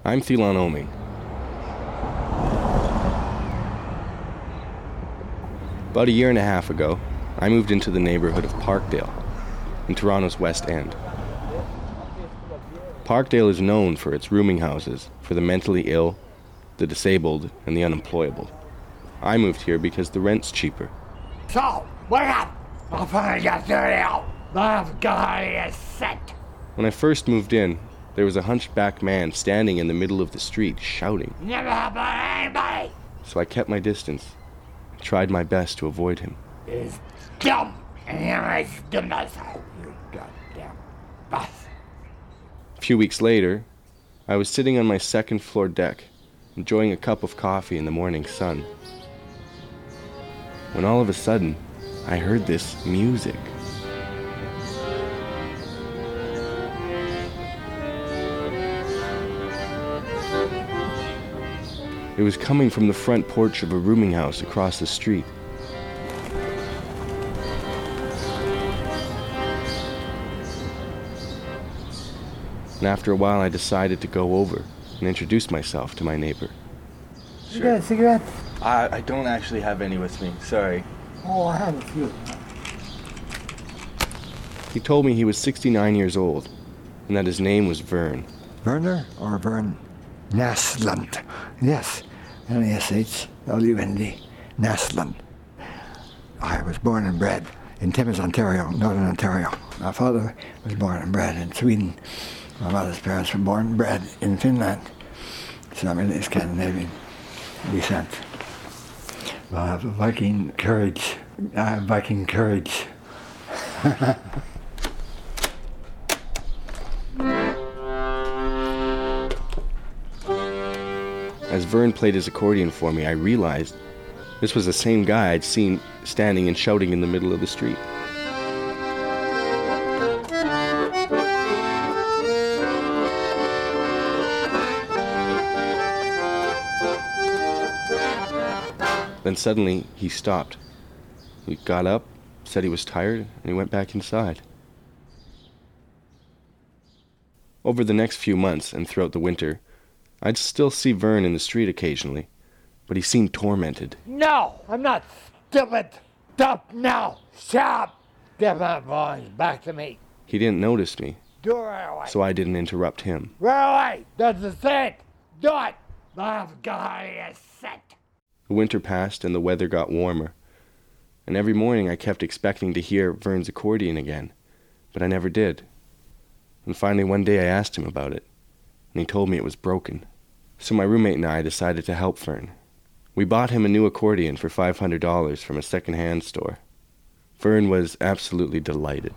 I'm Thilan Oming. About a year and a half ago, I moved into the neighborhood of Parkdale, in Toronto's West End. Parkdale is known for its rooming houses for the mentally ill, the disabled, and the unemployable. I moved here because the rent's cheaper. So, wake up! I'm finally got dirty out. That guy is set. When I first moved in, there was a hunchback man standing in the middle of the street shouting. Never happened to anybody. So I kept my distance and tried my best to avoid him. He's dumb. And he's dumb as hell. You goddamn bastard. A few weeks later, I was sitting on my second floor deck, enjoying a cup of coffee in the morning sun, when all of a sudden, I heard this music. It was coming from the front porch of a rooming house across the street. And after a while, I decided to go over and introduce myself to my neighbor. You got a cigarette? I don't actually have any with me, sorry. Oh, I have a few. He told me he was 69 years old and that his name was Vern. Werner or Vern? Naslund. Yes, Naslund. Naslund. I was born and bred in Timmins, Ontario, Northern Ontario. My father was born and bred in Sweden. My mother's parents were born and bred in Finland. So I'm really Scandinavian descent. I have Viking courage. I have Viking courage. As Vern played his accordion for me, I realized this was the same guy I'd seen standing and shouting in the middle of the street. Then suddenly, he stopped. He got up, said he was tired, and he went back inside. Over the next few months and throughout the winter, I'd still see Vern in the street occasionally, but he seemed tormented. No, I'm not stupid. Stop now. Stop. Get my voice back to me. He didn't notice me, Do it right away. so I didn't interrupt him. Right away. That's the set. Do it. That guy is set. The winter passed and the weather got warmer, and every morning I kept expecting to hear Vern's accordion again, but I never did. And finally one day I asked him about it, and he told me it was broken. So my roommate and I decided to help Vern. We bought him a new accordion for $500 from a second-hand store. Vern was absolutely delighted.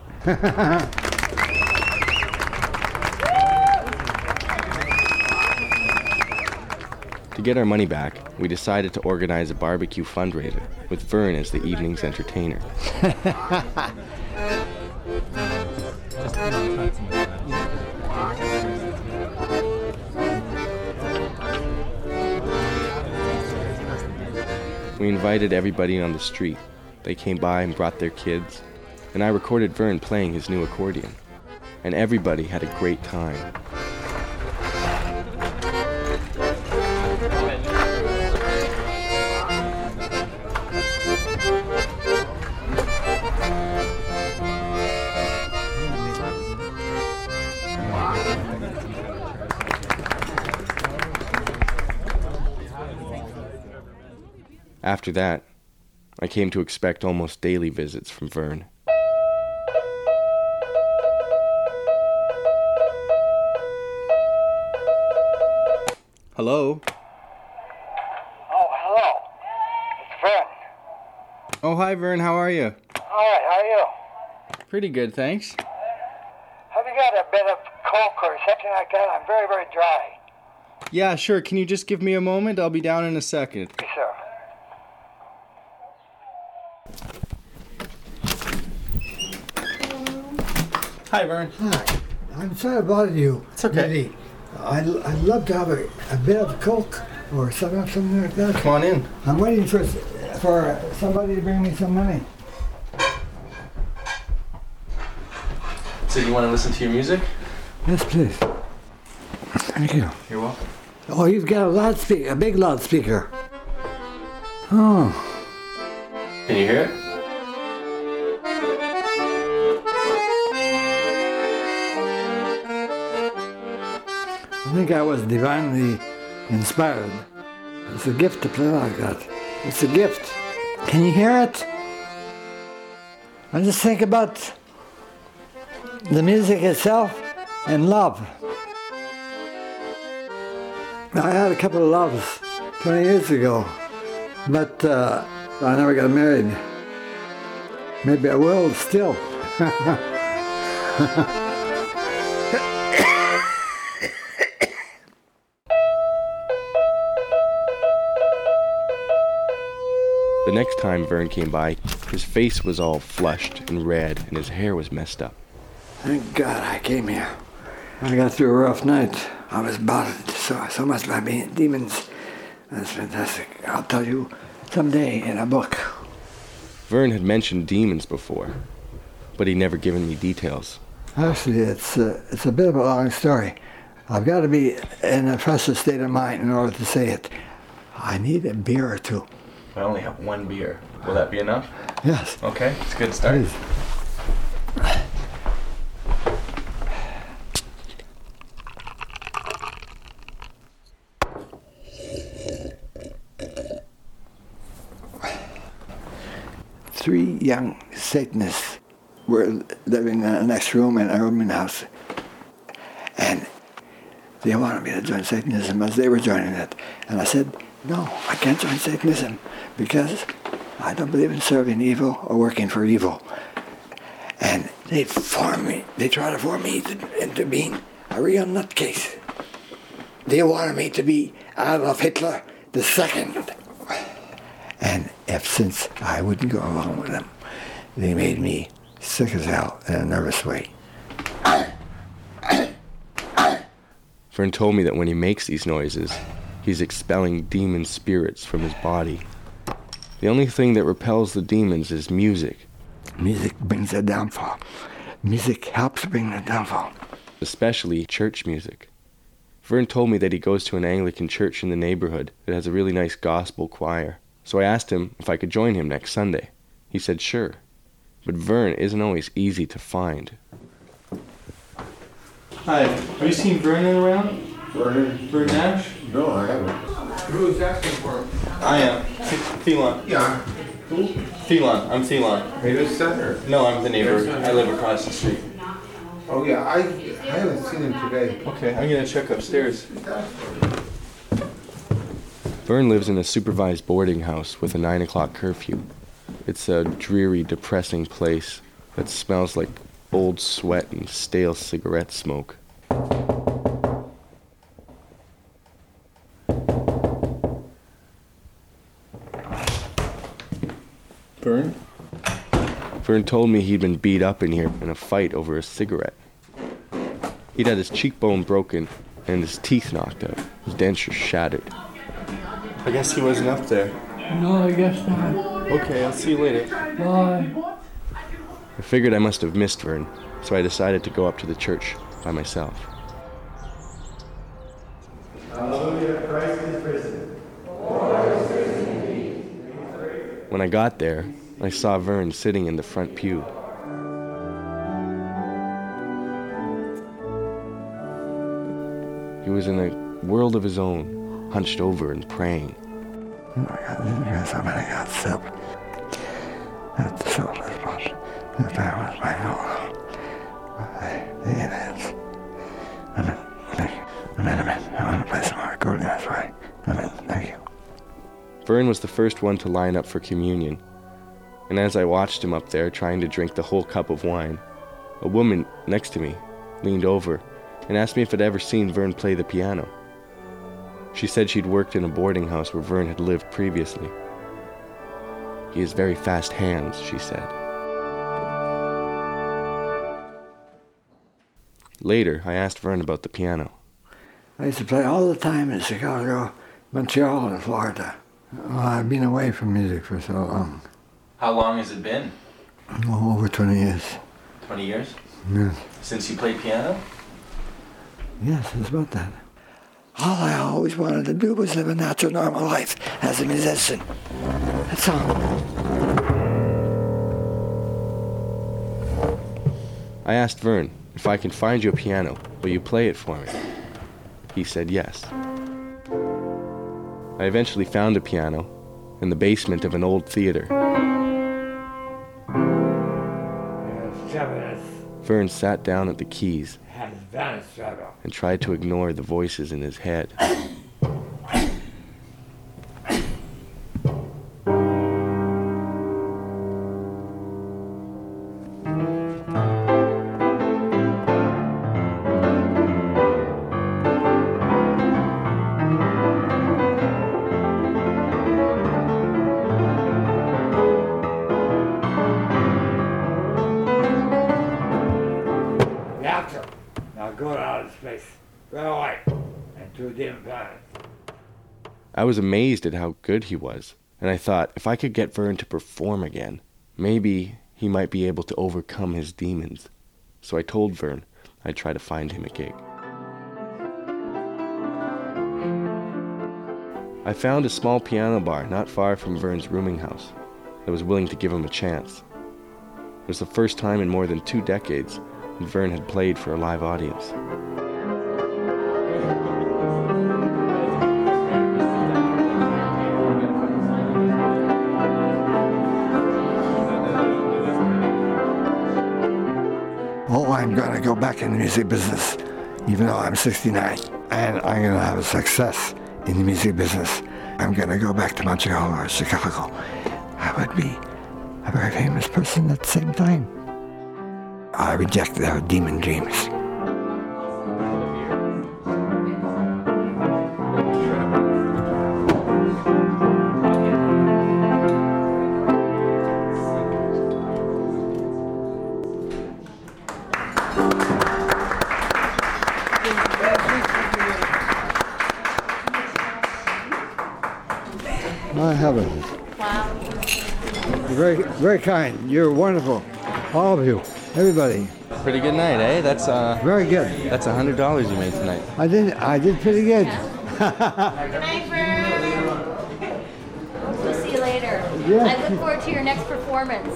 To get our money back, we decided to organize a barbecue fundraiser with Vern as the evening's entertainer. We invited everybody on the street. They came by and brought their kids, and I recorded Vern playing his new accordion. And everybody had a great time. After that, I came to expect almost daily visits from Vern. Hello? Oh, hello. It's Vern. Oh, hi Vern, how are you? All right, how are you? Pretty good, thanks. Have you got a bit of Coke or something like that? I'm very, very dry. Yeah, sure, can you just give me a moment? I'll be down in a second. Yes, sir. Hi Vern. Hi. I'm sorry to bother you. It's okay. Really. I'd love to have a bit of Coke or something like that. Come on in. I'm waiting for somebody to bring me some money. So you want to listen to your music? Yes, please. Thank you. You're welcome. Oh, you've got a loudspeaker, a big loudspeaker. Oh. Can you hear it? I think I was divinely inspired. It's a gift to play like that. It's a gift. Can you hear it? I just think about the music itself and love. I had a couple of loves 20 years ago, but I never got married. Maybe I will still. The next time Vern came by, his face was all flushed and red, and his hair was messed up. Thank God I came here. I got through a rough night. I was bothered so much by being demons. That's fantastic. I'll tell you someday in a book. Vern had mentioned demons before, but he'd never given me details. Actually, it's a bit of a long story. I've got to be in a fresher state of mind in order to say it. I need a beer or two. I only have one beer. Will that be enough? Yes. Okay, it's a good start. Please. 3 young Satanists were living in the next room in a rooming house. And they wanted me to join Satanism as they were joining it. And I said, no, I can't join Satanism because I don't believe in serving evil or working for evil. And they try to form me into being a real nutcase. They wanted me to be Adolf Hitler II. And since I wouldn't go along with them, they made me sick as hell in a nervous way. Vern told me that when he makes these noises, he's expelling demon spirits from his body. The only thing that repels the demons is music. Music brings the downfall. Music helps bring the downfall. Especially church music. Vern told me that he goes to an Anglican church in the neighborhood that has a really nice gospel choir. So I asked him if I could join him next Sunday. He said sure. But Vern isn't always easy to find. Hi, have you seen Vernon around? Vern Nash? No, I haven't. Who's asking for him? I am. Thelon. Yeah. Who? Thelon. I'm Thelon. Are you his son or? No, I'm the neighbor. I live across the street. Oh yeah, I haven't seen him today. Okay, I'm gonna check upstairs. Vern lives in a supervised boarding house with a 9 o'clock curfew. It's a dreary, depressing place that smells like old sweat and stale cigarette smoke. Vern? Vern told me he'd been beat up in here in a fight over a cigarette. He'd had his cheekbone broken and his teeth knocked out, his dentures shattered. I guess he wasn't up there. No, I guess not. Okay, I'll see you later. Bye. I figured I must have missed Vern, so I decided to go up to the church by myself. Hallelujah, Christ is risen. When I got there, I saw Vern sitting in the front pew. He was in a world of his own, hunched over and praying. Oh my God, yes, I'm gonna get sick. That the soul is lost. If I was my own, the aliens. Amen. Amen. I want to play some more accordion, that's right. Amen. Thank you. Vern was the first one to line up for communion, and as I watched him up there trying to drink the whole cup of wine, a woman next to me leaned over and asked me if I'd ever seen Vern play the piano. She said she'd worked in a boarding house where Vern had lived previously. He has very fast hands, she said. Later, I asked Vern about the piano. I used to play all the time in Chicago, Montreal, and Florida. Well, I've been away from music for so long. How long has it been? Oh, over 20 years. 20 years? Yes. Since you played piano? Yes, it's about that. All I always wanted to do was live a natural, normal life as a musician. That's all. I asked Vern, if I can find you a piano, will you play it for me? He said yes. I eventually found a piano in the basement of an old theater. Vern sat down at the keys and tried to ignore the voices in his head. Now go to outer space, right away, and to a dim planet. I was amazed at how good he was, and I thought if I could get Vern to perform again, maybe he might be able to overcome his demons. So I told Vern I'd try to find him a gig. I found a small piano bar not far from Vern's rooming house that was willing to give him a chance. It was the first time in more than 2 decades that Vern had played for a live audience. Oh, I'm going to go back in the music business, even though I'm 69. And I'm going to have a success in the music business. I'm going to go back to Montreal or Chicago. I would be a very famous person at the same time. I reject their demon dreams. My heavens. Wow. You're very kind. You're wonderful. All of you. Everybody. Pretty good night, eh? That's Very good. that's $100 you made tonight. I did pretty good. Good night, Vern. We'll see you later. Yes. I look forward to your next performance.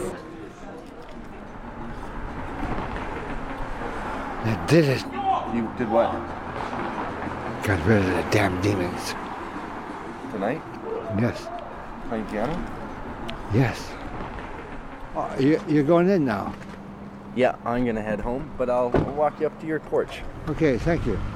I did it. You did what? Got rid of the damn demons. Tonight? Yes. Playing piano? Yes. You're going in now. Yeah, I'm gonna head home, but I'll walk you up to your porch. Okay, thank you.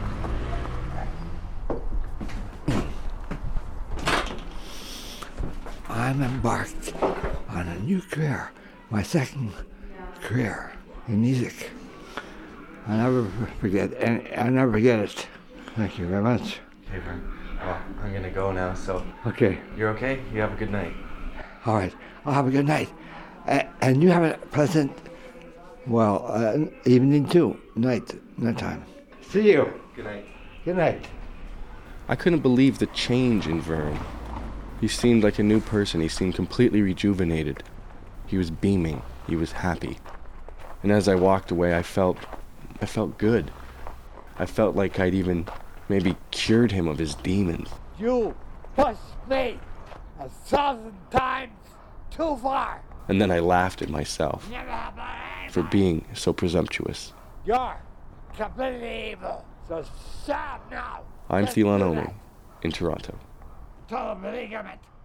I'm embarked on a new career, my second career in music. I'll never forget, and I'll never forget it. Thank you very much. Okay, Vern. Well, I'm gonna go now, so Okay, you're okay? You have a good night. all right. I'll have a good night. And you have a pleasant, evening too. Nighttime. See you. Good night. Good night. I couldn't believe the change in Vern. He seemed like a new person. He seemed completely rejuvenated. He was beaming. He was happy. And as I walked away, I felt good. I felt like I'd even maybe cured him of his demons. You pushed me 1,000 times too far. And then I laughed at myself Never happened. for being so presumptuous. You're completely evil. So stop now. I'm Let's Thilan do Oming that. in Toronto. Total predicament.